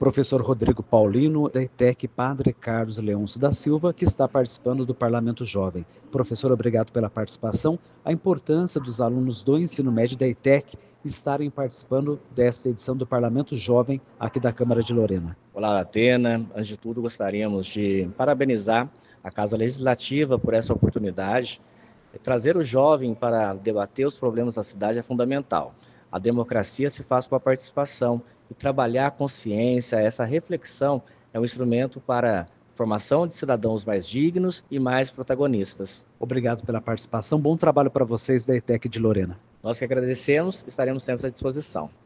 professor Rodrigo Paulino, da ETEC Padre Carlos Leôncio da Silva, que está participando do Parlamento Jovem. Professor, obrigado pela participação. A importância dos alunos do ensino médio da ETEC estarem participando desta edição do Parlamento Jovem aqui da Câmara de Lorena. Olá, Atena. Antes de tudo, gostaríamos de parabenizar a Casa Legislativa por essa oportunidade. Trazer o jovem para debater os problemas da cidade é fundamental. A democracia se faz com a participação e trabalhar a consciência, essa reflexão é um instrumento para a formação de cidadãos mais dignos e mais protagonistas. Obrigado pela participação. Bom trabalho para vocês da ETEC de Lorena. Nós que agradecemos, estaremos sempre à disposição.